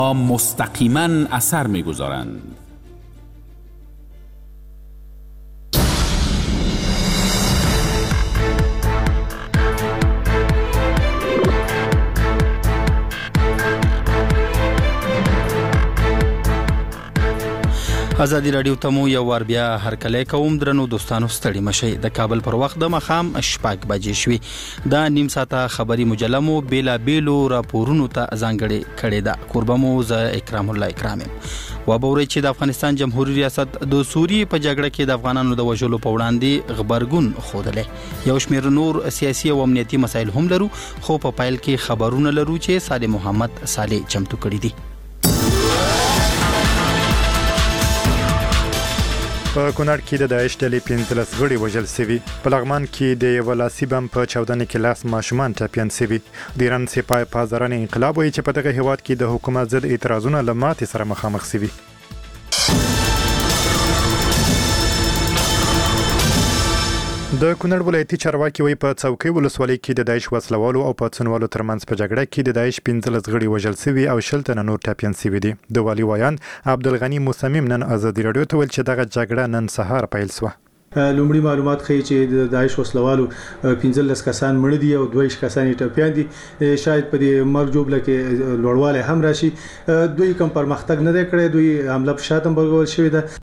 مستقیما اثر می‌گذارند. ازادي رادیو ته مو یو وار بیا هرکلی کوم. درنو دوستانو ستړي مشئ. د کابل پر وخت د مخام 6 بجې شوې. دا نیم ساعته خبري مجله مو بیلا بیلو راپورونو ته ځانګړې کړې ده. قربه مو ز اکرام الله اکرام و بوري چې د افغانستان جمهوریت ریاست د سوریې په جګړه کې د افغانانو د وژلو په وړاندې خبرګون خوده. یو شمېر نور سیاسي او امنیتي مسایل هم لرو، خو په پایل کې خبرونه لرو چې صالح محمد صالح چمتو کړی دي. په کونړ کې د داعش ډلې 15 غړي وژل شوي. په لغمان کې د یو لاسي بم په چاودنه کې لاس ماشومان ټپیان شوي. د ایران سپاه پاسداران انقلاب وایي چې په دغه هیواد کې د حکومت ضد اعتراضونه له ماتې سره مخامخ شوي. د کونړ ولایتي چارواکي وایي په څوکۍ ولسوالۍ کې د داعش وسلوالو او پاڅونوالو ترمنځ په جګړه کې د داعش 15 غړي وژل شوي او 10 تنه نور ټپیان شوي دي. د والي وایان عبدالغنی مصمم نن ازادي رادیو ته ویل چې دغه جګړه نن سهار پیل شوه. لومړی معلومات ښیي چې د داعش وسلوالو 15 کسان مړه دي او 22 کسان ټپیان دي. شاید په دې مرګ جوړه کې لوړوالی هم راشي. دوی کوم پرمختګ نه دی کړی، دوی حمله په شاته برابر شوې ده.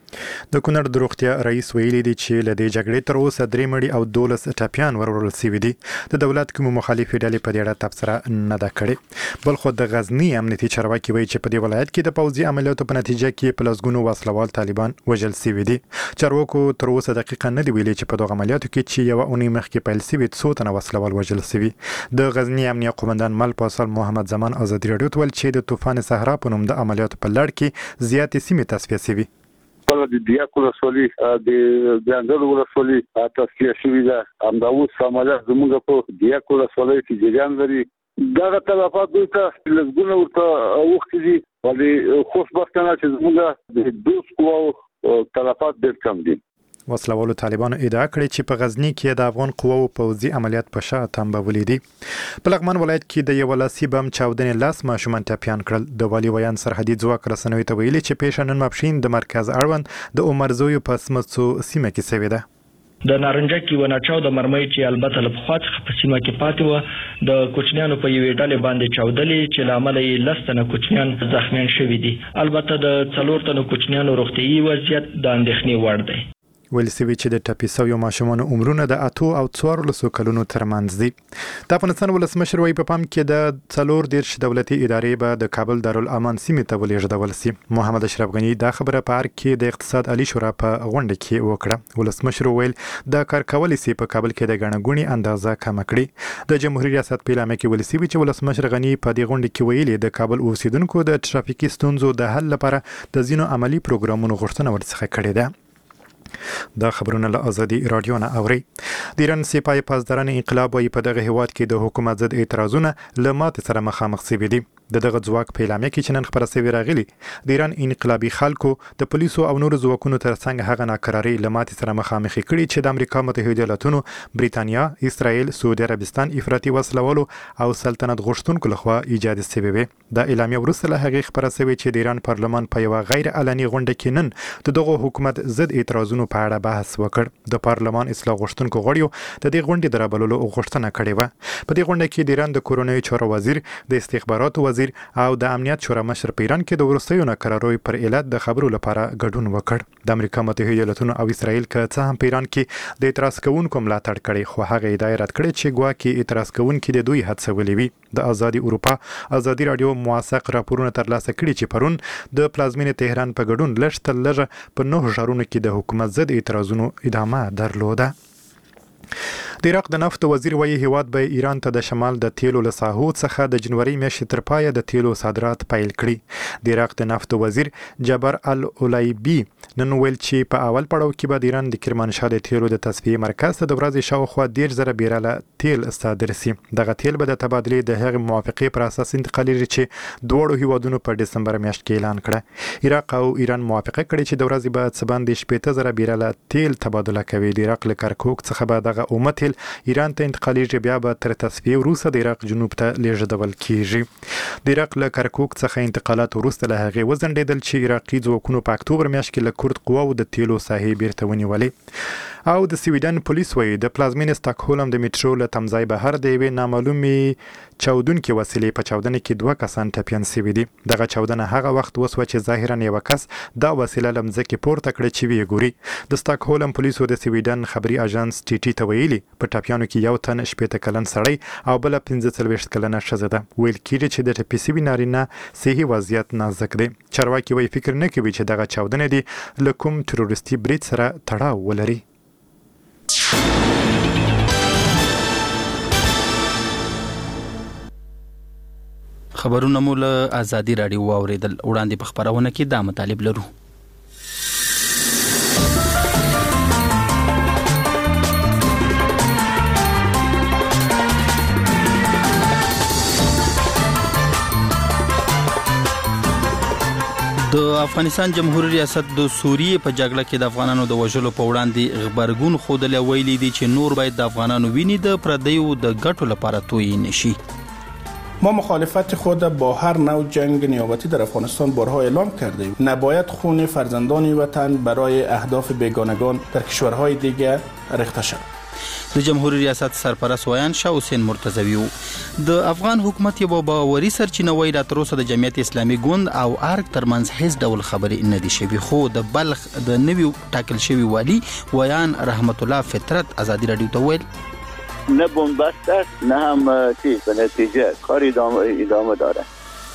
د کونړ د روغتیا رئیس ویلي دی چې له دې جګړې تر اوسه 3 مړي او 12 ټپیان ورول شوي دي. د دولت کوم مخالفې ډلې په دې اړه تبصره نه ده کړې. بل خو د غزنی امنیتي چارواکي وایي چې په دې ولایت کې د پوځي عملیاتو په نتیجه کې په لسګونو وسلوال طالبان وژل شوي دي. چارواکو تر اوسه دقیقاً نه دی ویلي چې په دغه عملیاتو کې چې یو اونۍ مخکې پیل شوي څو تنه وسلوال وژل شوي. د غزنی امنیه قومندان مل پاسل محمد زمان ازادي رادیو ته ویل چې د طوفان صحرا په نوم د عملیاتو په لړ کې زیاتې سیمې تصفیه شوي. د دیاک ولسوالي د ځنګل ولسوالي تصفیه شوې ده. همدا اوس عملیات زموږ په دیاک ولسوالۍ کې جریان لري. دغه تلفات دوی ته لږونه ورته وخت دي، ولې خوشبختانه چې زموږ د دوست قواو تلفات ډېر کم دي. وسلوالو طالبانو ادعا کړې چې په غزنی کې د افغان قواو پوځي عملیات په شا تنبولې دي. په لغمان ولایت کې د یو لاسي بم چاودنې لاس ماشومان ټپیان کړل. د والي ویان سرحدي ځواک رسنوي ته ویلي چې پیښه نن ماپښین د مرکز اړوند د عمرزوی په سمڅو سیمه کې شوې ده. د نارنجک کې وناچاو د مرمۍ چې البته له پخوا څخه په سیمه کې پاتې و د کوچنیانو په یوې ډلې باندې چاودلې چې له امله یې 10 تنه کوچنیان زخمیان شوي دي. البته د 4 تنو کوچنیانو روغتیايي وضعیت د اندېښنې وړ دی. ویل سوي چې د ټپي شویو ماشومانو عمرونه د 8 او 14 کلونو ترمنځ دي. د افغانستان ولسمشر وایي په پام کې د 14 دولتي ادارې به د کابل دارالامان سیمې ته ولېږدول شي. محمد اشرف غنی دا خبره په ارګ کې د اقتصاد عالی شورا په غونډه کې وکړه. ولسمشر ویل د کار کولای شي په کابل کې د غنغونی اندازه کم کړي. د جمهوریت ریاست په اعلامیه کې ویل شوی چې ولسمشر غنی په دې غونډه کې ویلي د کابل اوسیدونکو د ترافیکي ستونزو د حل لپاره د ځینو عملی پروګرامونو غوښتنه ورڅخه کړې ده. دا خبرونه له ازادي رادیو نه اوري. د ایران سپاه پاسداران انقلاب وايي په دغه هیواد کې د حکومت ضد اعتراضونه له ماتې سره مخامخ شوي دي. دغه ځواک په اعلامیه کې چې نن خبره شوې راغلي د ایران انقلابي خلکو د پولیسو او نورو ځواکونو ترڅنګ هغه ناکراري له ماتې سره مخامخ کړي چې د امریکا متحده ایالاتونو، بریتانیا، اسرائیل، سعودي عربستان، افراطي وسلوالو او سلطنت غوښتونکو لخوا ایجاد شوی وي. د اعلامیه وروسته له هغې خبره شوې چې د ایران پارلمان په یوه غیر علني غونډه کې نن د دغه حکومت ضد اعتراضونو په اړه بحث وکړ. د پارلمان اصلاح غوښتونکو غړیو د دې غونډې د رابللو غوښتنه کړې وه. په دې غونډه کې د ایران د کورنیو چارو وزیر، د استخباراتو وزیر او د امنیت شورا مشر په ایران کې د وروستیو ناکراریو پر علت د خبرو لپاره ګډون وکړ. د امریکا متحده ایالاتونو او اسرائیل که څه هم په ایران کې د اعتراض کوونکو ملاتړ کړي، خو هغه ادعا رد کړې چې ګواکې اعتراض کوونکي د دوی هڅولې وي. د ازادي اروپا ازادي رادیو موثق راپورونه ترلاسه کړي چې پرون د پلازمینې تهران په ګډون لږ تر لږه په 9 ښارونو کې د حکومت ضد اعتراضونو ادامه درلوده. د عراق د نفت وزیر وایي هیواد به ایران ته د شمال د تیلو له ساحو څخه د جنوري میاشتې تر پایه د تیلو صادرات پیل کړي. د عراق د نفت وزیر جبر العلیبی نن ویل چې په اول پړاو کې به د ایران د کرمانشاه د تیلو د تصفیې مرکز ته د ورځې شاوخوا 10,000 بیرله تیل صادر شي. دغه تیل به د تبادلې د هغې موافقې پر اساس انتقالیږي چې دواړو هیوادونو په ډسمبر میاشت کې اعلان کړه. عراق او ایران موافقه کړې چې د ورځې به څه باندې 80,000 بیرله تیل تبادله کوي. د عراق له کرکوک څخه به دغه دغه اومه تیل ایران ته انتقالیږي بیا به تر تصفیه وروسته د عراق جنوب ته لیږدول کیږي. د عراق له کرکوک څخه انتقالات وروسته له هغې وځنډېدل چې عراقي ځواکونو په اکتوبر میاشت کې له کورد قواو د تیلو ساحې بیرته ونیولې. او د سویډن پولیس وایي د پلازمینې سټاکهولم د میټرو له تمځای بهر د یوې نامعلومې چاودونکې وسیلې په چاودنه کې 2 کسان ټپیان شوي دي. دغه چاودنه هغه وخت وسوه چې ظاهرا یو کس دا وسیله له مځکې پورته کړه چې ویې ګوري. د سټاکهولم پولیسو د سویډن خبري اژانس ټي ته ویلي په ټپیانو کې یو تن 80 کلن سړی او بل 45 کلنه ښځه ده. ویل کېږي چې د ټپي شوي نارینه صحي وضعیت نازک دی. چارواکي وایي فکر نه کوي چې دغه چاودنه دي له کوم تروریستي برید سره تړاو ولري. خبرونه مو له آزادي رادیو واوریدل. وړاندې په خبرونه کې دا مطالب لرو. د افغانستان جمهوریت ریاست د سوریې په جګړه کې د افغانانو د وژلو په وړاندې غبرګون ښودلی ویلي دي چې نور باید د افغانانو ویني د پردیو د ګټو لپاره تویی نشي. ما مخالفت خود با هر نوع جنگ نیابتی در افغانستان بارها اعلام کردیم. نباید خون فرزندان وطن برای اهداف بیگانگان در کشورهای دیگر ریخته شود. د جمهوریت ریاست سرپرست ویان شاه حسین مرتضوی و د افغان حکومت یو باوري سرچینه وایي را تر اوسه د جمعیت اسلامي ګوند او ارګ ترمنځ هیڅ ډول خبرې نه دي شوي. خو د بلخ د نوي ټاکل شوي والی ویان رحمت الله فطرت آزادی رادیو ته ویل نه بنبست است نه هم چیز به نتیجه کار ادامه داره.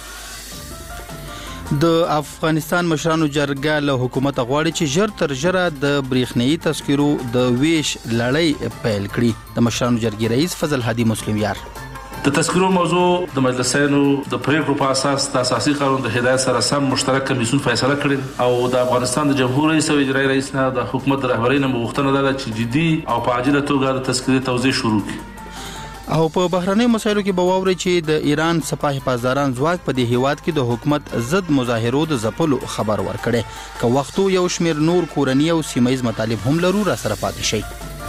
د افغانستان مشرانو جرګه له حکومت غواړي چې ژر تر ژره د بریښنايي تذکرو د ویش لړۍ پیل کړي. د مشرانو جرګې رئیس فضل هادي مسلم یار د تذکرو موضوع د مجلسینو د پریکړو په اساس د اساسي قانون د هدایت سره سم مشترک کمیسیون فیصله کړې او د افغانستان د جمهور رئیس او اجرایي رئیس نه د حکومت رهبرۍ نه غوښتنه ده چې جدي او په عاجله توګه د تذکرې توزیع شروع کړي. او په بهرنۍ مسایلو کې به واوري چې د ایران سپاه حفاظداران ځواک په دې هیواد کې د حکومت ضد مظاهرو د ځپلو خبر ورکړي. که وختو یو شمیر نور کورنی او سیمایي مطالب هم لرو را سره پاتې شي.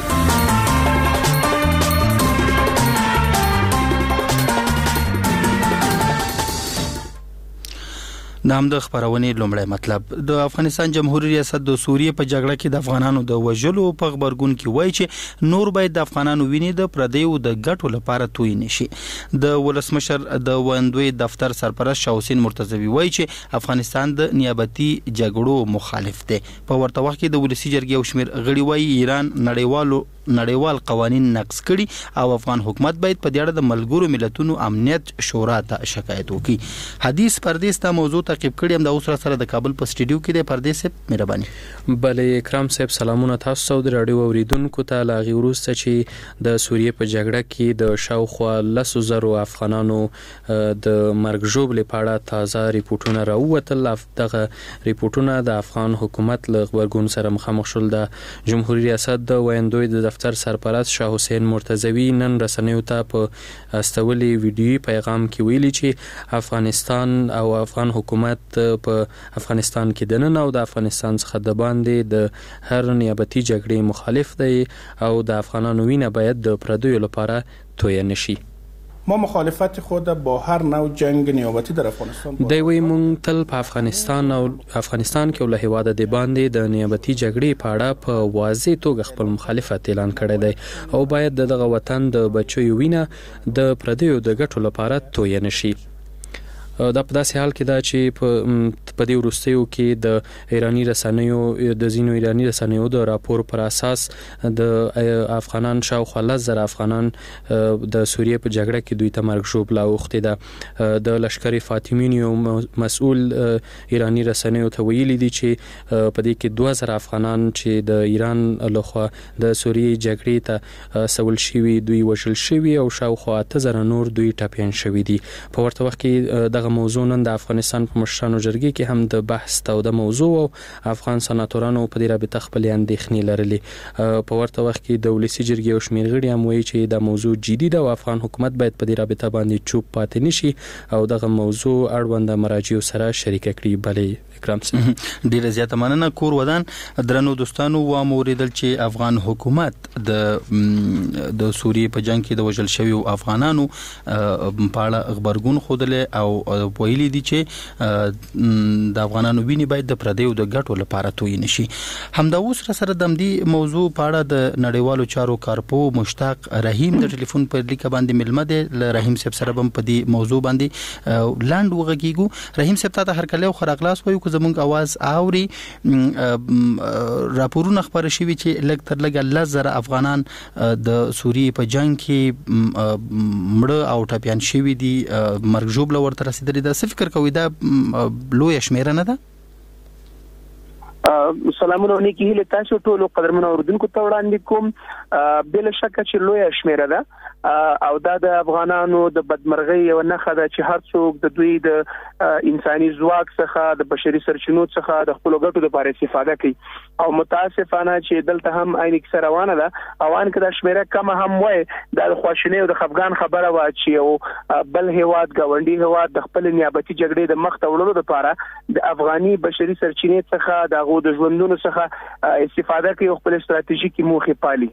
نام د خبرونې لومړی مطلب د افغانستان جمهوریت ریاست د سوریې په جګړه کې د افغانانو د وژلو په خبرګون کې وایي چې نور باید د افغانانو ویني د پردیو د ګټو لپاره تویی نشي. د ولسمشر د وندوی دفتر سرپرست شاه حسین مرتضوی وایي چې افغانستان د نیابتي جګړو مخالف دی. په ورته وخت کې د ولسی جرګې او شمیر غړي وایي ایران نړیوال قوانین نقض کړي او افغان حکومت باید په دې اړه د ملګرو ملتونو امنیت شورا ته شکایت وکړي. حدیث پردیس ته موضوع تعقیب کړي هم د اوس سره د کابل په سټډیو کې د پردیس مهرباني. بلې اکرام صاحب سلامونه تاسو ته د رادیو اوریدونکو ته. لاغي وروسته چې د سوریې په جګړه کې د شاوخوا 100,000 افغانانو د مرګ ژوبلې په اړه تازه ریپورتونه راووتل. دغه ریپورتونه د افغان حکومت له غبرګون سره مخامخ شول. د جمهوریت ریاست د ویندوی د دفتر سرپرست شاه حسین مرتضوی نن رسنیو ته په استولي ویډیوي پیغام کې ویلي چې افغانستان او افغان حکومت په افغانستان کې د نن او د افغانستان څخه د باندې د هر نیابتي جګړې مخالف دی او د افغانانو وینه باید د پردیو لپاره تویی نشي. ما مخالفت خود با هر نوع جنگ نیابتی در افغانستان دی وی مونږ تل په افغانستان کې له هیواده د باندې د نیابتي جګړې په اړه په واضح توګه خپل مخالفت اعلان کړی دی او باید دغه وطن د بچیو وینه د پردیو د ګټو لپاره تویی نشي. دا په داسې حال کې دا چې په دې وروستیو کې د ایرانی رسنیو د ځینو ایرانی رسنیو د راپور پر اساس د افغانان شاوخوا 10,000 افغانان د سوریې په جګړه کې دوی ته مرګ ژوبله اوښتې ده. د لشکر فاطمین یو مسؤل ایرانی رسنیو ته ویلي دي چې په دې کې 2,000 افغانان چې د ایران لخوا د سوریې جګړې ته سول شوي دوی وژل شوي او شاوخوا 8,000 نور دوی ټپیان شوي دي. په ورته وخت کې دغه موضوع نن د افغانستان په مشرانو جرګې کې هم د بحث توده موضوع او افغان سناتورانو په دې رابطه خپل اندېښنې لرلې. په ورته وخت کې د ولسی جرګې او شمېر غړي هم وایي چې دا موضوع جدي ده او افغان حکومت باید په دې رابطه باندې چوپ پاتې نشي او دغه موضوع اړوند مراجعو سره شریک کړي. بلې اکرام صاحب ډیره زیاته مننه. کور ودان درنو دوستانو و موریدل چې افغان حکومت د سوریې په جنگ کې د وژل شویو افغانانو په اړه خبرګون خوده او ویلي دي چې د افغانانو ویني باید د پردیو د ګټو لپاره توی نشي. همدا اوس سره د دې موضوع په اړه د نړیوالو چارو کارپو مشتاق رحیم د ټلیفون په لیکه باندې ملمه ده. رحیم صاحب سره هم په دې موضوع باندې لاند وغږیږو. رحیم صاحب ته هر کله خو راغلاس وایو که زمونږ आवाज اوري. راپورونه خبر شوي چې لږ تر لږه 10,000 افغانان د سوریې په جنگ کې مړه او ټپيان شوي دي، مرګ ژوبله ورته رسیدلې ده. څه فکر کوئ دا لویه شمیره نه ده؟ سلامونه نیکی هیله تاسو ټول قدرمن اوردونکو ته وړاندې کوم. بل شک چې لویه شمیره ده او دا د افغانانو د بدمرغۍ یو نښه ده چې هر څوک د دوی د انساني ځواک څخه د بشري سرچینو څخه د خپل ګټو لپاره استفاده کوي او متاسفانه چې دلته هم عین کیسه روانه ده. اوان کې د شمیره کم هم وای د خواشینۍ او د خفګان خبره وا چې او بل هیواد غونډي هیواد د خپل نیابتي جګړې د مخ ته وړلو لپاره د افغاني بشري سرچینې څخه د ژوندونو څخه استفاده کوي او خپل ستراتیژیکي موخې پالي.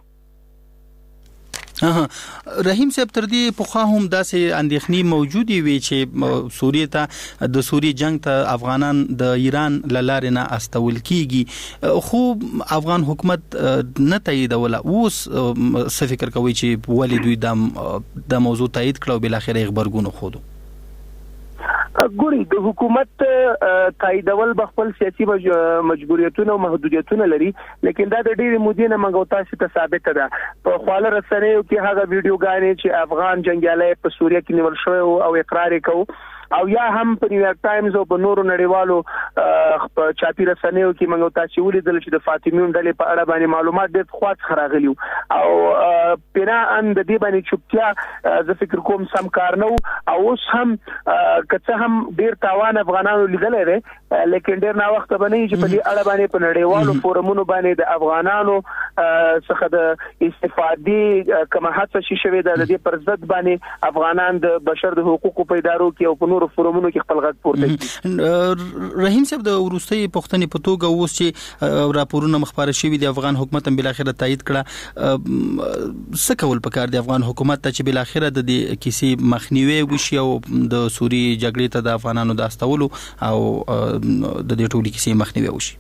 رحیم صاحب تر دې پخوا هم داسې اندېښنې موجودې وي چې سوریې ته د سوریې جنگ ته افغانان د ایران لارې نه استول کیږي، خو افغان حکومت نه تاییدوله. اوس څه فکر کوي چې ولې دوی د موضوع تایید کړو بل اخر خبرګون خودو؟ ګوري د حکومت تاییدول بخپل سیاسي مجبوریتونه او محدودیتونه لري، لیکن دا د ډېرې مودې نه موږ تاسو ته ثابت ده. په خواله رسنیو کې هغه ویډیوګانې چې افغان جنگیالي په سوریه کې نیول شوی او اقرار وکړو او یا هم په نیویارک ټایمز او په نورو نړیوالو چاپی رسنیو کې موږ تاسو ولیدل چې د فاطمیون ډلې په اړه باندې معلومات ډېر خواص خراغلی او پیرا ان د دې باندې چوپتیا زه فکر کوم سم کار نه او اوس هم کڅه هم ډېر تاوان افغانانو لیدلې ده، لیکن ډېر نا وخت باندې چې په دې اړه باندې په نړیوالو فورمونو باندې د افغانانو څخه د استفادې کومه هڅه شي شوې ده د دې پر ضد باندې افغانان د بشر د حقوقو په ادارو کې او په فورمونو کې خپل غږ پورته کړي. رحیم صاحب د وروستي پښتنې په توګه اوس چې راپورونه مخبره شوي دي افغان حکومت هم بل اخر تایید کړه، څه کول پکار دی افغان حکومت ته چې بل اخر د دې کیسې مخنیوي وشي او د سوریې جګړې ته د افغانانو د استولو او د دې ټولې کیسې مخنیوي وشي؟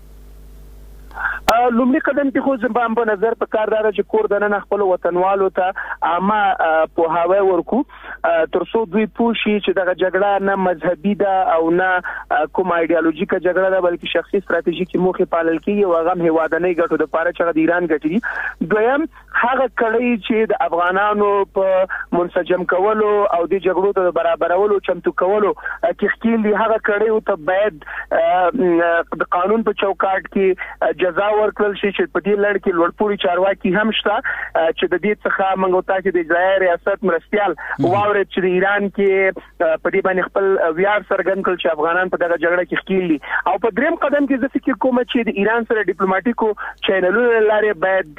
لومړی قدم کې خو زموږ په نظر په کار دار چې کور دننه خپل وطنوالو ته عامه په هوا ورکو ترڅو دوی پوښي چې دغه جګړه نه مذهبي ده او نه کوم ایدئولوژیکه جګړه ده بلکې شخصي ستراتیژیکي موخې پالل کیږي او هغه هیوادنۍ ګټو د لپاره چې د ایران ګټي دي. دویم هغه کړي چې د افغانانو په منسجم کولو او د جګړو ته برابرولو چمتو کولو کې خپل هغه کړي ته باید د قانون په چوکاټ کې جزا ورکړل شي چې په دې لړ کې لوړپوړي چارواکي هم شته چې د دې څخه موږ ته چې د اجرایي ریاست مرستيال واوري چې د ایران کې په دې باندې خپل ویار څرګند کړ چې افغانان په دغه جګړه کې ښکیل دي. او په دریم قدم کې زه فکر کوم چې د ایران سره ډیپلوماټیکو چینلونو لارې باید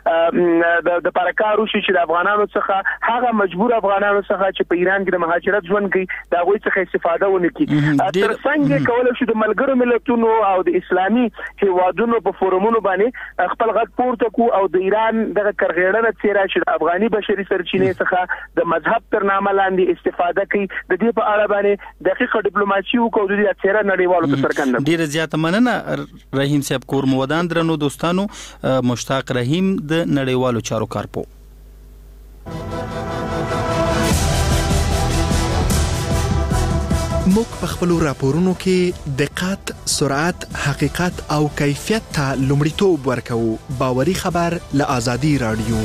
د پارکارو شي چې د افغانانو څخه هغه مجبور افغانانو څخه چې په ایران کې د مهاجرت ژوند کوي دا غوي څخه استفاده ونه کړي. تر څنګه کولای شي د ملګرو ملتونو او د اسلامي هیوادونو په فورمونو باندې خپل غږ پورته کو او د ایران دغه کرغېړنه څیره چې د افغاني بشري سرچینې څخه د مذهب تر نامه لاندې استفاده کوي د دې په اړه باندې دقیقه ډیپلوماسي او د دې څیره نړیوالو ته څرګنده. ډیره زیاته مننه رحیم صاحب. کور مودان درنو دوستانو، مشتاق رحیم د نړیوالو چارو کارپو. موږ په خپل راپورونو کې دقت، سرعت، حقیقت او کیفیت ته لومړیتوب ورکوو. باوري خبر له آزادي رادیو.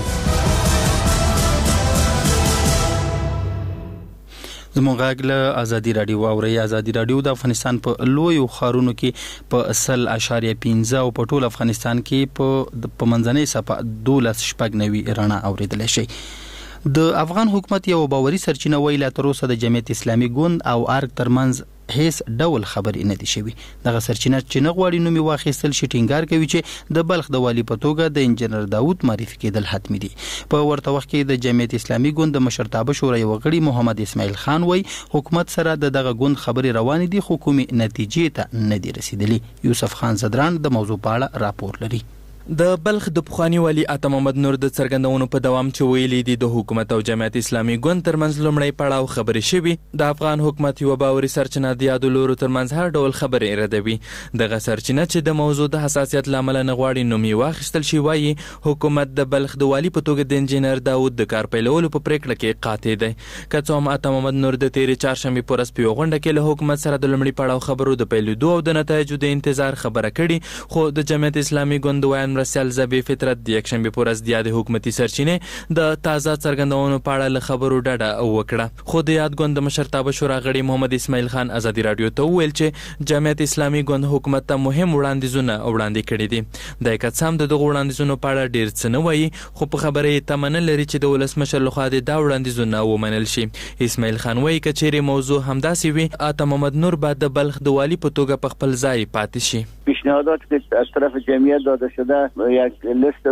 زموږ غږ له آزادي رادیو اوري. آزادي رادیو د افغانستان په لویو ښارونو کې په 0.15 او په ټول افغانستان کې په منځنۍ صفه 12.9 رڼا اوریدل شي. د افغان حکومت یو باوري سرچینه ویله تر اوسه د جمعیت اسلامي ګوند او ارګ ترمنځ هیڅ ډول خبرې نه دي شوي. دغه سرچینه چې نه غواړي نومي واخیستل شي ټینګار کوي چې د بلخ د والي په توګه د انجنیر داود معرفي کېدل حتمي دي. په ورته وخت کې د جمعیت اسلامي ګوند د مشرتابه شورا یو غړي محمد اسماعیل خان وایي حکومت سره دغه ګوند خبرې روانې دي خو کومې نتیجې ته نه دي رسیدلي. یوسف خان زدران د موضوع په اړه راپور لري. د بلخ د پخوانی والی عطا محمد نور د څرګندونو په دوام چې ویلي دي د حکومت او جمعیت اسلامي ګوند ترمنځ لومړی پړاو خبرې شوي. د افغان حکومت یو باوري سرچینه د یادو لورو ترمنځ هر ډول خبرې ردوي. دغه سرچینه چې د موضوع د حساسیت له امله نه غواړي نوم یې واخیستل شي وایي حکومت د بلخ د والي په توګه د انجینر داود د کار پیلولو په پریکړه کې قاطع دی. که څه هم عطا محمد نور د تیرې چهارشنبې په ورځ په یوه غونډه کې له حکومت سره د لومړي پړاو خبرو د پیلېدو او د نتایجو د انتظار خبره کړې، خو د جمعیت اسلامي ګوند د ویان مرستیال زبی فطرت د یکشنبې په ورځ د یادې حکومتي سرچینې د تازه څرګندونو په اړه له خبرو ډډه وکړه. خو د یاد ګوند د مشرتابه شورا غړي محمد اسماعیل خان ازادي راډیو ته وویل چې جمعیت اسلامي ګوند حکومت ته مهم وړاندیزونه وړاندې کړي دي. د که څه هم د دغو وړاندیزونو په اړه ډېر څه نه وایي، خو په خبره یې تمه نه لري چې د ولسمشر لخوا د دا وړاندیزونه ومنل شي. اسماعیل خان وایي که چیرې موضوع همداسې وي عطا محمد نور به د بلخ د والي په توګه په خپل ځای پاتې شي. پیشنهادات که از طرف جمعیت داده شده یک لیست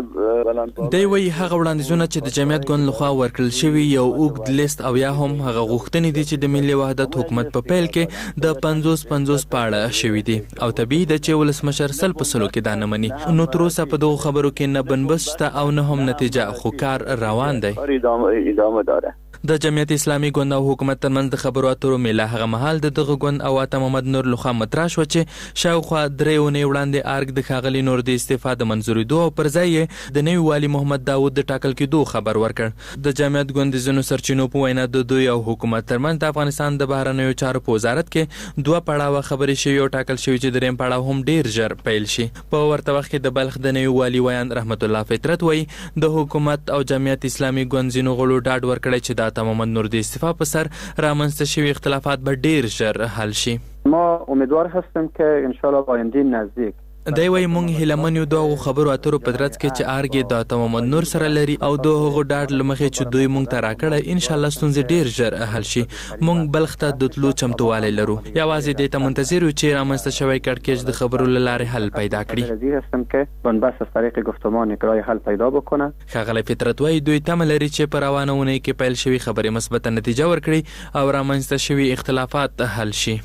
دی وایي هغه وړاندیزونه چې د جمعیت ګوند لخوا ورکړل شوي یو اوږد لیست او یا هم هغه غوښتنې دي چې د ملي وحدت حکومت په پیل کې د 50-50 په اړه شوي دي او طبیعي ده چې ولسمشر 100% کې دا نه مني. نو تر اوسه په دغو خبرو کې نه بنبست شته او نه هم نتیجه، خو کار روان دی. ادامه داره. د جمعیت اسلامي ګوند او حکومت ترمنځ د خبرو اترو میله هغه مهال د دغه ګوند او عطا محمد نور لخوا مطرح شوه چې شاوخوا 3 اونۍ وړاندې ارګ د ښاغلي نور د استعفا د منظورېدو او پر ځای یې د نوي والي محمد داود د ټاکل کېدو خبر ورکړ. د جمعیت ګوند د ځینو سرچینو په وینا د دوی او حکومت ترمنځ د افغانستان د بهرنیو چارو په وزارت کې 2 پړاوه خبرې شوي او ټاکل شوي چې درېیم پړاو هم ډېر ژر پیل شي. په ورته وخت کې د بلخ د نوي والي ویان رحمت الله فطرت وایي د حکومت او جمعیت اسلامي ګوند ځینو غړو ډاډ ورکړی چې د عطا محمد نور د استعفا په سر رامنځته شوي اختلافات به ډیر ژر حل شي. ما امیدوار هستم که انشالله با آینده نزدیک دی وایي موږ هیلهمن یو دغو خبرو اترو په ترڅ کې چې ارګ د عطا محمد نور سره لري او د هغو ډاډ له مخې چې دوی موږ ته راکړی انشاءالله ستونزې ډیر ژر حل شي. موږ بلخ ته د تلو چمتووالی لرو، یوازې دې ته منتظر یو چې رامنځته شوی کړکېچ د خبرو له لارې حل پیدا کړي. راضی هستم که بنبست از طریق گفتمان یک راه حل پیدا بکنه. ښاغلی فطرت وایي دوی تمه لري چې په روانه اونۍ کې پیل شوي خبرې مثبته نتیجه ورکړي او رامنځته شوي اختلافات حل شي.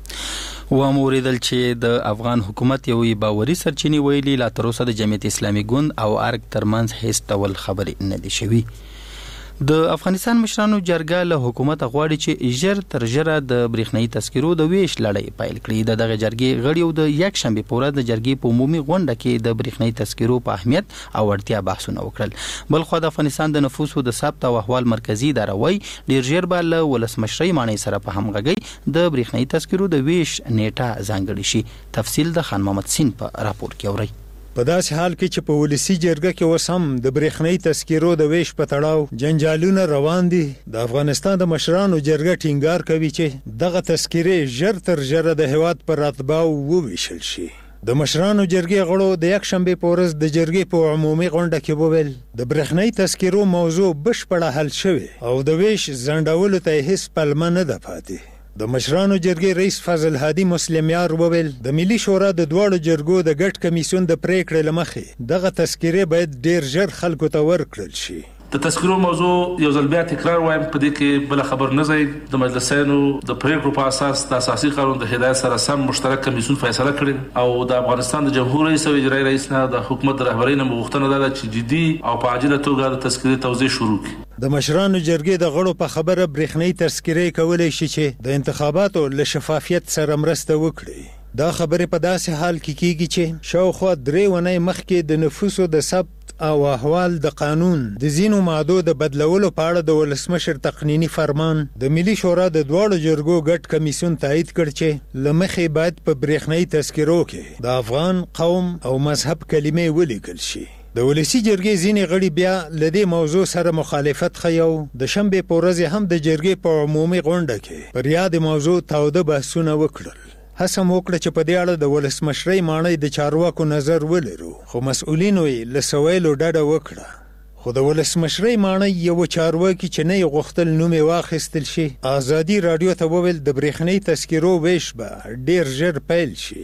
واموریدل چې د افغان حکومت یو باوري سرچینې ویلي لا تر اوسه د جمعیت اسلامي ګوند او ارګ ترمنځ هیڅ ډول خبرې نه دي شوي. د افغانستان مشرانو جرګه له حکومت غواړي چې ژر تر ژره د برېښنايي تذکرو د ویش لړۍ پیل کړي. دغه جرګې غړي د یکشنبې په ورځ د جرګې په عمومي غونډه کې د برېښنايي تذکرو په اهمیت او اړتیا بحثونه وکړل. بلخو د افغانستان د نفوسو د ثبت او احوال مرکزی اداره وایي ډیر ژر به له ولسمشرۍ ماڼۍ سره په همغږۍ د برېښنايي تذکرو د ویش نیټه ځانګړې شي. تفصیل د خان محمد سین په راپور کې اورئ. په داسې حال کې چې په ولسی جرګه کې اوس هم د برېښنايي تذکرو د ویش په تړاو جنجالونه روان دي، د افغانستان د مشرانو جرګه ټینګار کوي چې دغه تذکرې ژر تر ژره د هیواد پر راتباو وویشل شي. د مشرانو جرګې غړو د یکشنبې په ورځ د جرګې په عمومي غونډه کې وویل د برېښنايي تذکرو موضوع بشپړه حل شوې او د ویش ځنډولو ته هیڅ پلمه نه ده پاتې. د مشرانو جرګې رئیس فضل هادي مسلمیار وویل د ملي شورا د دواړو جرګو د ګډ کمیسیون د پریکړې له مخې دغه تذکرې باید ډیر ژر خلکو ته ورکړل شي. د تذکرو موضوع یو ځل بیا تکرار وایم په دې کې بل خبر نه ځي. د مجلسینو د پریکړو په اساس د اساسي قانون د هدایت سره سم مشترک کمیسیون فیصله کړې او د افغانستان د جمهور رئیس او اجرایي رئیس نه د حکومت د رهبرۍ نه غوښتنه ده چې جدي او په عاجله توګه د تذکرې توزیع شروع کړي. د مشرانو جرګې د غړو په خبره برېښنايي تذکرې کولی شي چې د انتخاباتو له شفافیت سره مرسته وکړي. دا خبرې په داسې حال کې کیږي چې شاوخوا 3 اونۍ مخکې د نفوسو د ثبت او احوال د قانون د ځینو مادو د بدلولو په اړه د ولسمشر تقنینی فرمان د ملي شورا د دواړو جرګو ګډ کمیسیون تایید کړ چې له مخې باید په برېښنايي تذکرو کې د افغان قوم او مذهب کلمې ولیکل شي. د ولسی جرګې ځینې غړي بیا له دې موضوع سره مخالفت ښیي او د شنبې په ورځ هم د جرګې په عمومي غونډه کې پر یاد موضوع تاوده بحثونه وکړل. هڅه مو وکړه چې په دې اړه د ولسمشرۍ ماڼۍ د چارواکو نظر ولرو، خو مسؤلینو یې له سویلو ډډه وکړه. خو د ولسمشرۍ ماڼۍ یو چارواکي چې نه یې غوښتل نوم یې واخیستل شي ازادي راډیو ته وویل د برېښنایي تذکرو ویش به ډیر ژر پیل شي.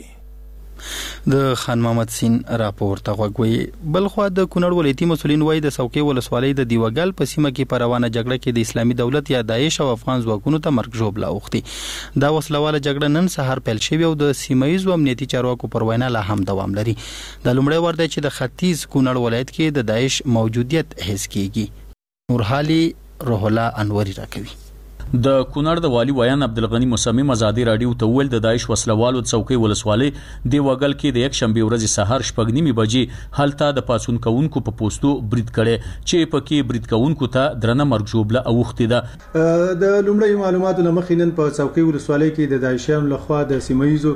د خان محمد سین راپور ته غوږ وي. بلخوا د کونړ ولایتي مسولین وایي د څوکۍ ولسوالۍ د دیوګل په سیمه کې په روانه جګړه کې د اسلامي دولت یا داعش او افغان ځواکونو ته مرګ ژوبله اوښتې. دا وسلواله جګړه نن سهار پیل شوې او د سیمه ییزو امنیتي چارواکو پر وینا لا هم دوام لري. د لومړی وار دی چې د ختیځ کونړ ولایت کې د داعش موجودیت حس کیږي. نورحالي روح الله انوري راکوي. د کونړ د والی ویان عبدالغنی مصمم ازادي راډیو ته ویل د داعش وسلوالو څوکۍ ولسوالۍ دی وګل کې د یک شنبه ورځ سهار 6:30 بجې هلته د پاسون کوونکو په پوسټو برید کړي چې پکې برید کوونکو ته درنه مرګ ژوبله اوختې ده. د لومړی معلوماتو لمخې نن په څوکۍ ولسوالۍ کې د داعشیانو لخوا د سیمایزو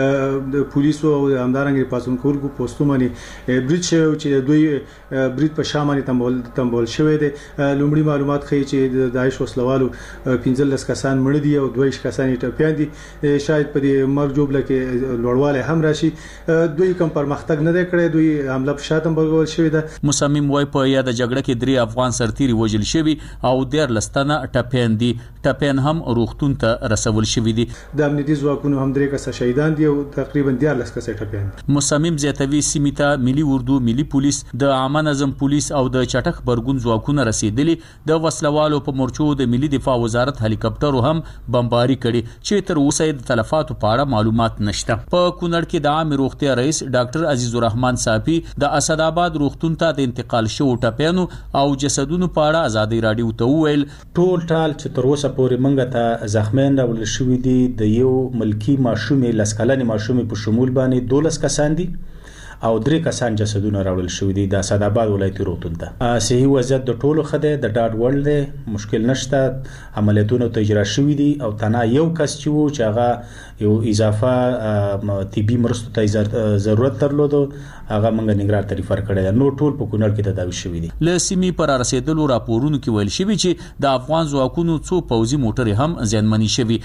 د پولیسو او د همدارنګ پاسون کوونکو پوسټو باندې برید شوی چې دوی برید په شام باندې تنبول شوی دی. لومړی معلومات ښیي چې د داعش وسلوالو 15 کسان مړ دي او 22 کسان ټپيان دي. شاید په دې مرګ جوړه کې لوړواله هم راشي. دوی کوم پرمختګ نه کړی، دوی حمله په شاتم بلګول شوی ده. مصمم وای په یاد جګړه کې 3 افغان سرتیري وژل شوی او 13 لستانه ټپيان دي. ټپيان هم روغتون ته رسول شوی دي. د امنیتي ځواکونو هم 3 کسه شهیدان دي او تقریبا 13 کسه ټپيان دي. مصمم زیاتوي سیمیتا ملي اردو ملي پولیس د عامه نظم پولیس او د چټک برګون ځواکونه رسیدلي د وسلوالو په مورچو د ملي دفاع وزارت هلیکاپټرو هم بمباري کړي چې تر اوسه د تلفاتو په اړه معلومات نشته. په کونړ کې د عام روغتیا رئیس ډاکټر عزیز الرحمن صافي د اسد آباد روغتون ته د انتقال شو ټپيانو او جسدونو په اړه ازادي راډیو ته ویل ټول چې تر اوسه پورې منګه ته زخمیان راول شوې دي د یو ملکی ماشومې لسکلنې ماشومې په شمول باندې 12 کسان دي او 3 کسان جسدونه راوړل شوې دي د اسد آباد ولایتي روغتون ته. صحي وضعیت د ټولو خده د ډاډ وړ دی، مشکل نشته. عملیاتونه تجربه شوې دي او تنها یو کس چې هغه یو اضافه طبي مرستو ته ضرورت درلود هغه موږ نګران ته ریفر کړی. نو ټول په کونړ کې تداوي شوې دي. له سیمې پر رسیدلو راپورونو کې ویل شوی چې د افغان ځواکونو څو پوځي موټرې هم زیانمنې شوي.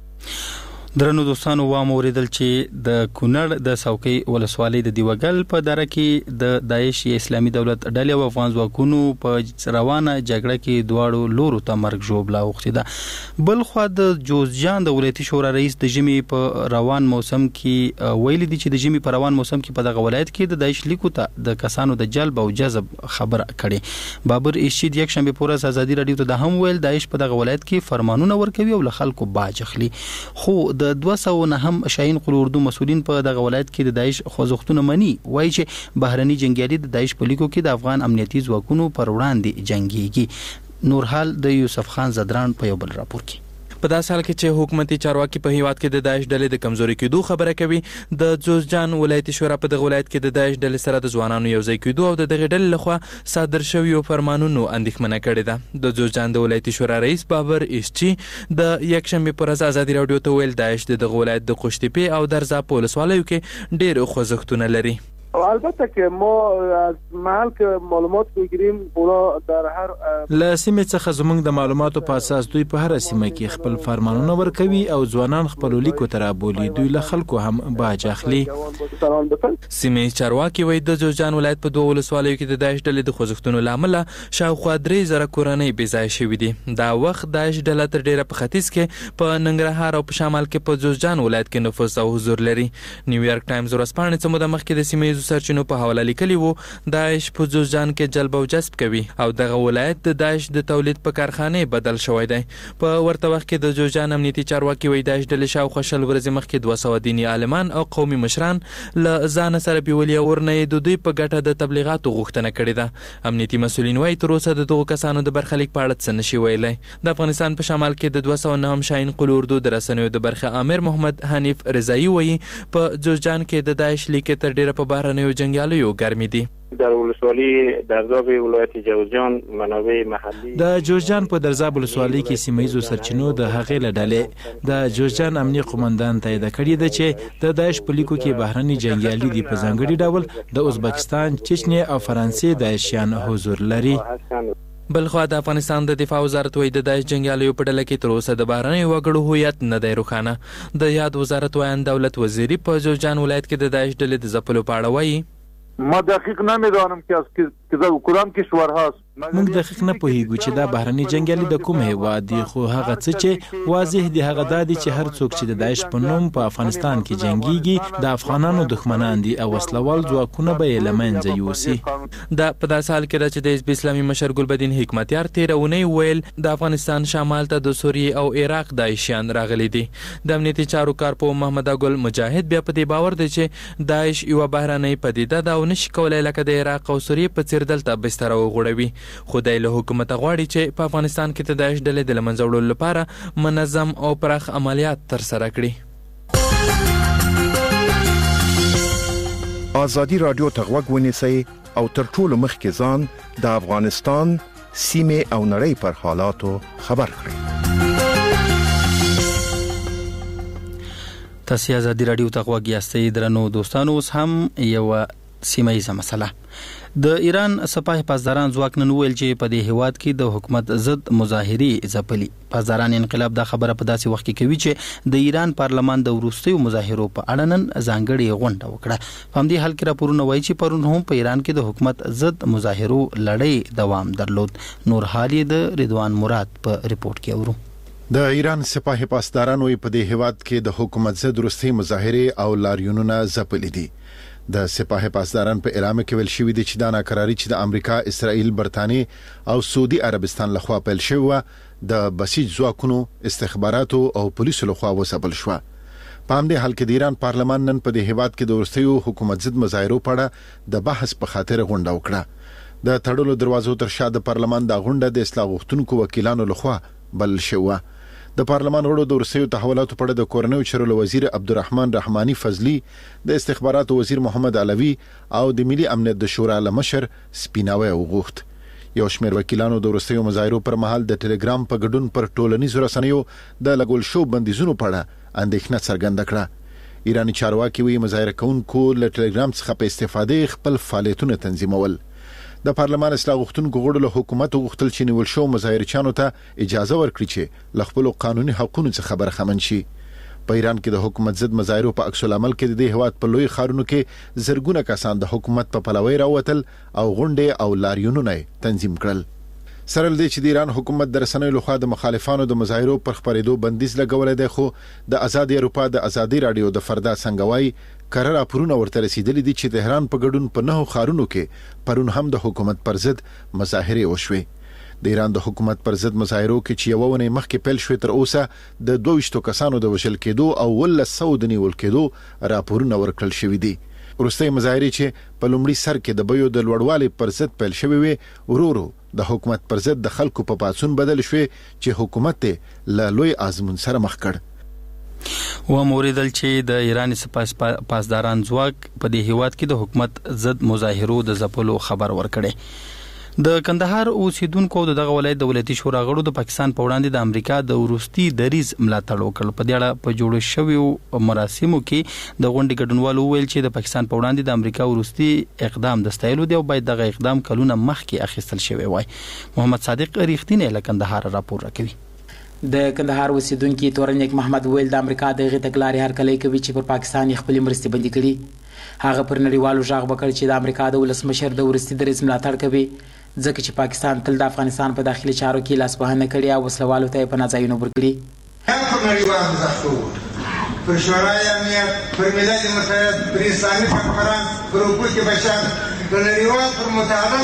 درنو دوستانو واوریدل چې د کونړ د څوکۍ ولسوالۍ د دیوګل په دره کې د داعش اسلامي دولت ډلې او افغان ځواکونو په روانه جګړه کې دواړو لورو ته مرګ ژوبله اوښتې ده. بل خو د جوزجان د ولایتي شورا رئیس د ژمي په روان موسم کې ویلي دي چې د ژمي په روان موسم کې په دغه ولایت کې د داعش لیکو ته د کسانو د جلب او جذب خبر کړي. بابر ارشید یک شنبه پورس ازادي راډیو ته د هم ویل داعش په دغه ولایت کې فرمانونه ورکوي او له خلکو باج اخلي. خو د 200 هم شاهین قل اردو مسولین په دغه ولایت کې د داعش خوځښتونه مني. وایي چې بهرني جنگیالي د داعش په لیکو کې د افغان امنیتي ځواکونو پر وړاندې جنگيږي. نورحال د یوسف خان زدران په یو بل راپور کې په داسې حال کې چې حکومتي چارواکي په هیواد کې د داعش ډلې د کمزوري کېدو خبره کوي. د جوزجان ولایتي شورا په دغه ولایت کې د داعش ډلې سره د ځوانانو یوځای کېدو او د دغه ډلې لخوا صادر شویو فرمانونو اندېښمنه کړې ده. د جوزجان د ولایتي شورا رئیس بابر ارشید د یکشنبه پر ورځ ازادي راډیو ته ویل داعش د دغه ولایت د قشتېپې او درزا په ولسوالیو کې ډېر خوځښتونه لري. البته که ما از محل که معلومات بگیریم اونا در هر له سیمې څخه زموږ د معلوماتو په اساس دوی په هر سیمه کې خپل فرمانونه ورکوي او ځوانان خپل لیکو ته رابولي. دوی له خلکو هم باج اخلي. سیمې چارواکي وایي د جوزجان ولایت په 2 ولسوالیو کې د داعش ډلې د خوځښتونو له امله شاوخوا 3000 کورنۍ بې ځایه شوي دي. دا وخت داعش ډله تر ډیره په ختیځ کې په ننګرهار او په شمال کې په جوزجان ولایت کې نفوذ او حضور لري. نیویارک ټایمز ورځپاڼې څه موده مخکې د سیمې سرچینو په حواله لیکلي وو داعش په جوزجان کې جلب او جذب کوي او دغه ولایت د داعش د تولید په کارخانه بدل شوی دی. په ورته وخت کې د جوزجان امنیتي چارواکي وایي داعش ډلې شاوخوا 20 ورځې مخکې 200 دیني عالمان او قومي مشران له ځان سره بیولي او ورنه د دوی په ګټه د تبلیغاتو غوښتنه کړې ده. امنیتي مسولین وایي تر اوسه د دغو کسانو د برخلیک په اړه څه نشي ویلی. د افغانستان په شمال کې د 209 شاهین قل اردو د رسنیو د برخه امیر محمد حنیف رضایی وایي په جوزجان کې د داعش لیکې تر ډیره په بهرنیو جنګیالیو ګرمې دي. در ولسوالی درزاب ولایت جوزجان منابع محلي د جوزجان په درزاب ولسوالی کې سیمایزو سرچینو د هغې له ډلې د جوزجان امنیه قومندان تایید کړی دی چې د داعش په لیکو کې بهرني جنگیالي دي په ځانګړي ډول د ازبکستان، چچنیې او فرانسې داعشیان حضور لري. بلخوا د افغانستان د دفاع وزارت وایي د داعش جنګیالیو په ډله کې تر اوسه د بهرنیو وګړو هویت نه دی روښانه. د یاد وزارت وایان دولت وزیری په جوزجان ولایت کې د داعش ډلې د ځپلو په اړه وایي ما دقیق نمیدانم که از کدام کشور هست موږ دقیق نه پوهیږو چې دا بهرني جنگیالي د کوم هیواد دي، خو هغه څه چې واضح دي هغه دا دي چې هر څوک چې د داعش په نوم په افغانستان کې جنگيږي د افغانانو دښمنان دي او وسلوال ځواکونه به یې له منځه یوسي. دا په داسې حال کې ده چې د حزب اسلامي مشر ګلبدین حکمتیار تېره اونۍ ویل د افغانستان شمال ته د سوریې او عراق داعشیان راغلي دي. د امنیتي چارو کارپوه محمد ګل مجاهد بیا په دې باور دی چې داعش یوه بهرنۍ پدیده ده او نشي کولی لکه د عراق او سوریې په څېر دلته بستره وغوړوي. خو دی له حکومته غواړي چې په افغانستان کې د داعش ډلې د له منځه وړلو لپاره منظم او پراخ عملیات ترسره کړي. ازادي راډیو ته غوږ ونیسئ او تر ټولو مخکې ځان د افغانستان سیمې او نړۍ پر حالاتو خبر کړئ. تاسو ازادي راډیو ته غوږ یاستئ درنو دوستانو. اوس هم یو سیمه ییزه مسله. د ایران سپاه پاسداران ځواک نن ویل چې په دې هیواد کې د حکومت ضد مظاهرې ځپلي. پاسداران انقلاب دا خبره په داسې وخت کې کوي چې د ایران پارلمان د وروستیو مظاهرو په اړه نن ځانګړې غونډه وکړه. په همدې حال کې راپورونه وایي چې پرون هم په ایران کې د حکومت ضد مظاهرو لړۍ دوام درلود. نور حال یې د رضوان مراد په ریپورت کې اورو. د ایران سپاه پاسداران وی په دې هیواد کې د حکومت ضد وروستي مظاهرې او لاریونونه ځپلي دي. د سپاه پاسداران په اعلان کې ویل شوی دی چې دا ناکراری چې د امریکا، اسرائیل، برتانیې او سعودي عربستان لخوا پیل شوی و د بسیج ځواکونو، استخباراتو او پولیسو لخوا وسپل شو. په همدې حال کې د ایران پارلمان نن په دې هیواد کې د وروستیو حکومت ضد مظاهرو په اړه د بحث په خاطر غونډه وکړه. د تړلو دروازو تر شا د پارلمان د غونډه د اصلاح غوښتونکو وکیلانو لخوا بل شوی. د پارلمان غړو د وروستیو تحولاتو په اړه د کورنیو چارو وزیر عبدالرحمن رحماني فضلي، د استخباراتو وزیر محمد علوي او د ملي امنیت د شورا مشر سپیناوی وغوښت. یو شمېر وکیلانو د وروستیو مظاهرو پر مهال د ټلګرام په ګډون پر ټولنیزو رسنیو د لګول شو بندیزونو په اړه اندېښنه څرګنده کړه. ایرانی چارواکي وایي مظاهره کوونکو له ټلګرام څخه په استفادې خپل فعالیتونه تنظیمول. د پارلمان اصلاح غوښتونکو غړو له حکومت غوښتل چې نیول شو مظاهرچیانو ته اجازه ورکړي چې له خپل قانوني حقوقو څخه برخمن شي. په ایران کې د حکومت ضد مظاهرو په عکس العمل کې د دې هیواد په لوی ښارونو کې زرګونه کسان د حکومت په پلوي راوتل او غونډې او لاریونونه تنظیم کړل. سره له دې چې د ایران حکومت د رسنیو لخوا د مخالفانو د مظاهرو پر خبرېدو بندیز لګولای دی، خو د آزادي اروپا د ازادي رادیو د فردا څنګهوي قرار راپورونه ورته رسیدلي دي چې تهران په ګډون په 9 ښارونو کې پرون هم د حکومت پر ضد مظاهره وشوي. د ایران د حکومت پر ضد مظاهرو کې چې یو ونې مخکې پیل شوې تر اوسه د 22 کسانو د وژل کېدو او 100 د نیول کېدو راپورونه ورکړل شوي دي. وروستي مظاهرې چې په لومړي سر کې د بیو د لوړوالي پر ضد پیل شوې وي، ورورو د حکومت پر ضد د خلکو په پاڅون بدل شوې چې حکومت له لوی آزمون سره مخ کړ. و موریدل چې د ایران سپاه پاسداران ځواک په دې هیواد کې د حکومت ضد مظاهرو د ځپلو خبر ورکړي. د کندهار اوسیدونکو دغه ولایت دولتي شورا غړو د پاکستان په وړاندې د امریکا د وروستي دریز ملاتړ وکړ. په دې اړه په جوړ شویو مراسمو کې د غونډې ګډونوالو ویل چې د پاکستان په وړاندې د امریکا وروستي اقدام د ستایلو دی او باید دغه اقدام کلونه مخکې اخیستل شوی وای. محمد صادق ریښتینی له کندهار راپور راکوي. د کندهار اوسیدونکو تورنیک محمد ویل د امریکا د غټګلاري هرکلې کوي چې پر پاکستان خپل مرستې بندي کړي. هغه پر نړیوالو ژغ وکړ چې د امریکا د ولسمشر د ورستي دریز ملاتړ کوي، ځکه چې پاکستان تل د افغانستان په داخلي چارو کې لاسوهنه کړې او وسلوالو ته پناه ځایونه ورکړي. پر نړیوالو ځخو پر شورای امنیت، پر ملل متحد، پر اسلامي همکاران، پر حقوق بشر، پر نړیوال پر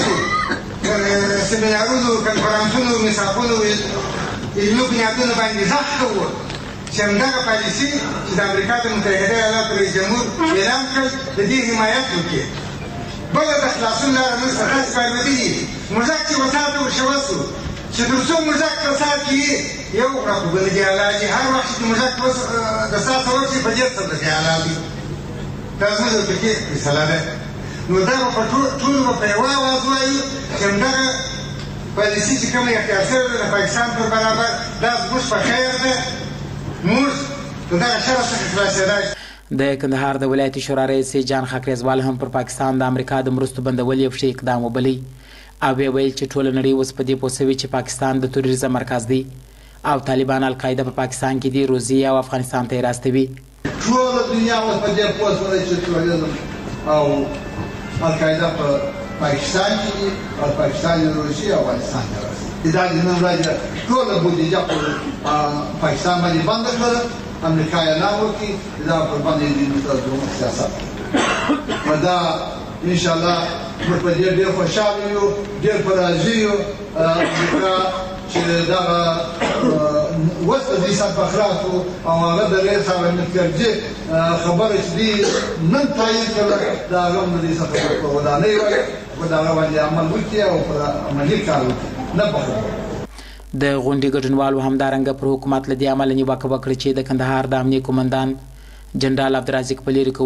متحدو سیمینارونو، کنفرانسونو، میثاقونو، علمي بنیادونو باندې ځخ کوو چې همدغه پالیسي چې د امریکا د متحده ایالاتو رئیس جمهور اعلان کړ د دې حمایت وکړي. بله د خلاصون لاره موږ څخه تاسې باندې موږک چې وساته وشوسو چې تر څو موږک په سات کې یو وکړه خو بله کې علاجي هر وخت چې موږک د ساته وکړي په دې سره کې علاجي دا زموږ د پکې فیصله ده. نو دا به په ټولو به په یوه اواز وایو چې همدغه پالیسي چې کومه اختیار شوې ده د پاکستان پر برابر دا زموږ په خیر ده، موږ د دغه شر څخه خلاصېدای. د کندهار د ولایتي شورا رئیس جان خاکریزوال هم پر پاکستان د امریکا د مرستو بندول یو ښه اقدام وبلی او ویل چې ټول نړۍ اوس په دې پوه شوې چې پاکستان د تروریزم مرکز دی او طالبان القاعده په پاکستان کې دی روزي او افغانستان ته راستوي. ټول دنیا اوس په دې پوه شوې چې تروریزم او القاعده په پاکستان کې او پاکستان روسي او افغانستان کې دا د نن ورځې ټول بودیجه په پاکستان باندې بند کړل امریکا یې نه وکړي دا پر باندې د سیاست دا ان شاء الله موږ په دې ډېر خوشاله یو ډېر په راضي یو امریکا چې دا وسط دي صفخراتو او هغه د رئیس الجمهور خبره چې دی نن تایید کړه دا هم د دې څخه په ودانۍ وایي په دا باندې عمل وکړي او په عملي کار وکړي نه په د غونډې ګډونوالو همدارنګه پر حکومت له دې عمله نیوکه وکړه چې د کندهار د امنیه قومندان جنرال عبدالرزاق پلیر